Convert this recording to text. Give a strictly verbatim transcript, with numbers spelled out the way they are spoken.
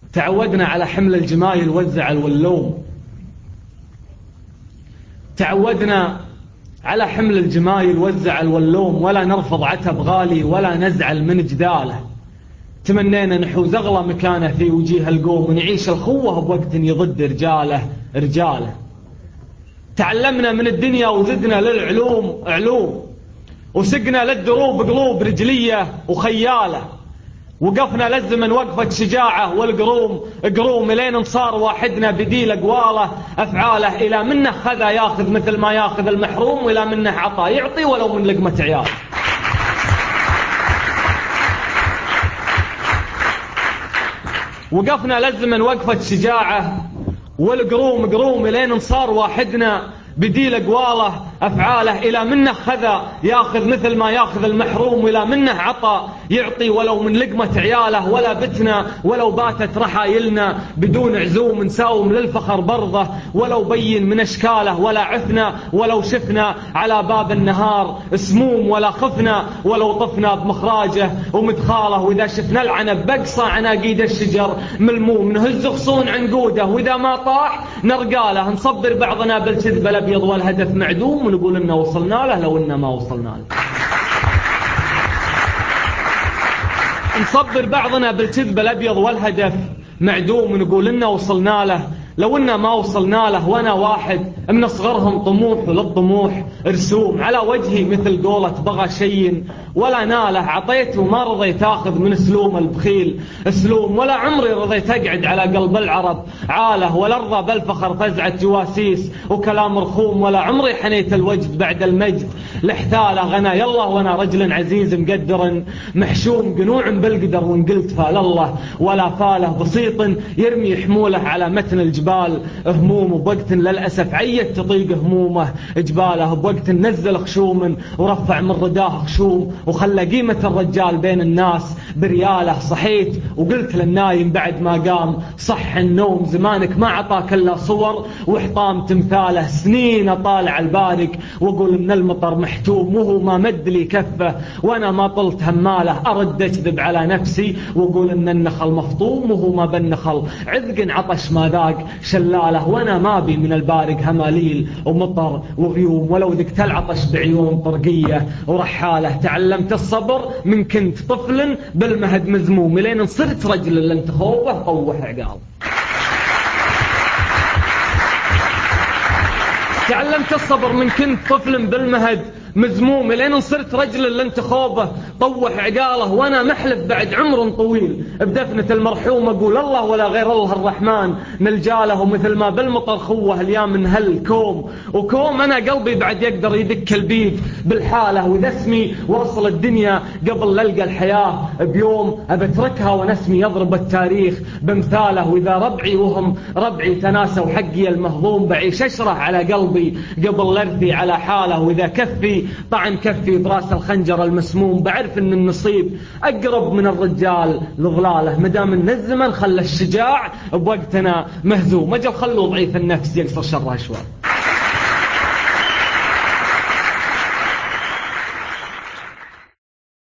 تعودنا على حمل الجمايل والزعل واللوم. تعودنا على حمل الجمايل والزعل واللوم، ولا نرفض عتب غالي ولا نزعل من جداله. تمنينا نحو زغلة مكانه في وجيه القوم، ونعيش الخوة بوقت يضد رجاله رجاله. تعلمنا من الدنيا وزدنا للعلوم علوم، وسقنا للدروب قلوب رجلية وخيالة. وقفنا للزمن وقفة شجاعة والقروم قروم، لين نصار واحدنا بديل أقواله أفعاله. إلى منه خذا ياخذ مثل ما ياخذ المحروم، وإلى منه عطا يعطي ولو من لقمة عيال. وقفنا للزمن وقفة شجاعة والقروم قروم، لين نصار واحدنا بديل أقواله أفعاله. إلى منه خذا ياخذ مثل ما ياخذ المحروم، وإلى منه عطا يعطي ولو من لقمة عياله. ولا بتنا ولو باتت رحايلنا بدون عزوم، نساوم للفخر برضه ولو بين من أشكاله. ولا عثنا ولو شفنا على باب النهار سموم، ولا خفنا ولو طفنا بمخراجه ومدخاله. وإذا شفنا العنب بقصى عناقيد الشجر ملموم، نهز غصون عنقوده وإذا ما طاح نرقاله. نصبر بعضنا بالكذب الأبيض والهدف معدوم، ونقول إنه وصلنا له لو إنه ما وصلنا له. نصبر بعضنا بالكذب الأبيض والهدف معدوم، ونقول إنه وصلنا له لو إنه ما وصلنا له. وأنا واحد من أصغرهم طموح، وللطموح رسوم على وجهي مثل قولة بغى شيء ولا ناله. عطيته وما رضيت أخذ من سلوم البخيل سلوم، ولا عمري رضيت أقعد على قلب العرب عاله. ولا أرضى بالفخر فزعة جواسيس وكلام رخوم، ولا عمري حنيت الوجد بعد المجد لحثاله. غنى يلا وأنا رجل عزيز مقدر محشوم، قنوع بالقدر وإن قلت فال الله ولا فاله. بسيط يرمي حموله على متن الجبال هموم، وبوقت للأسف عيت تطيق همومه جباله. بوقت نزل خشوم ورفع من رداه خشوم، وخلى قيمة الرجال بين الناس برياله. صحيت وقلت للنايم بعد ما قام صح النوم، زمانك ما عطاك إلا صور وحطام تمثاله. سنين أطالع البارق وأقول إن المطر محتوم، وهو ما مد لي كفه وأنا ما طلت هماله. أرد أكذب على نفسي وأقول إن النخل مفطوم، وهو ما بالنخل عذق عطش ما ذاق شلاله. وأنا ما بي من البارق هماليل ومطر وغيوم، ولو ذقت العطش بعيون طرقية ورحالة. تعلمت الصبر من كنت طفل بالمهد مزموم، لين صرت رجل لن تخوفه طوح عقال. تعلمت الصبر من كنت طفل بالمهد مزموم، لين صرت رجل لن تخوفه طوح عقاله. وانا محلف بعد عمر طويل بدفنة المرحوم اقول الله ولا غير الله الرحمن نلجاله. ومثل ما بالمطر خوه اليام من هالكوم وكوم، انا قلبي بعد يقدر يدك البيد بالحاله. واذا اسمي وصل الدنيا قبل للقى الحياه بيوم ابتركها، ونسمي يضرب التاريخ بمثاله. واذا ربعي وهم ربعي تناسوا حقي المهضوم، بعيش اشرح على قلبي قبل لرثي على حاله. واذا كفي طعن كفي براس الخنجر المسموم، بعرف ان النصيب اقرب من الرجال لضلاله. مدام ان الزمن خلى الشجاع بوقتنا مهزوم، اجل خلوا ضعيف النفس يقصر شره شوي.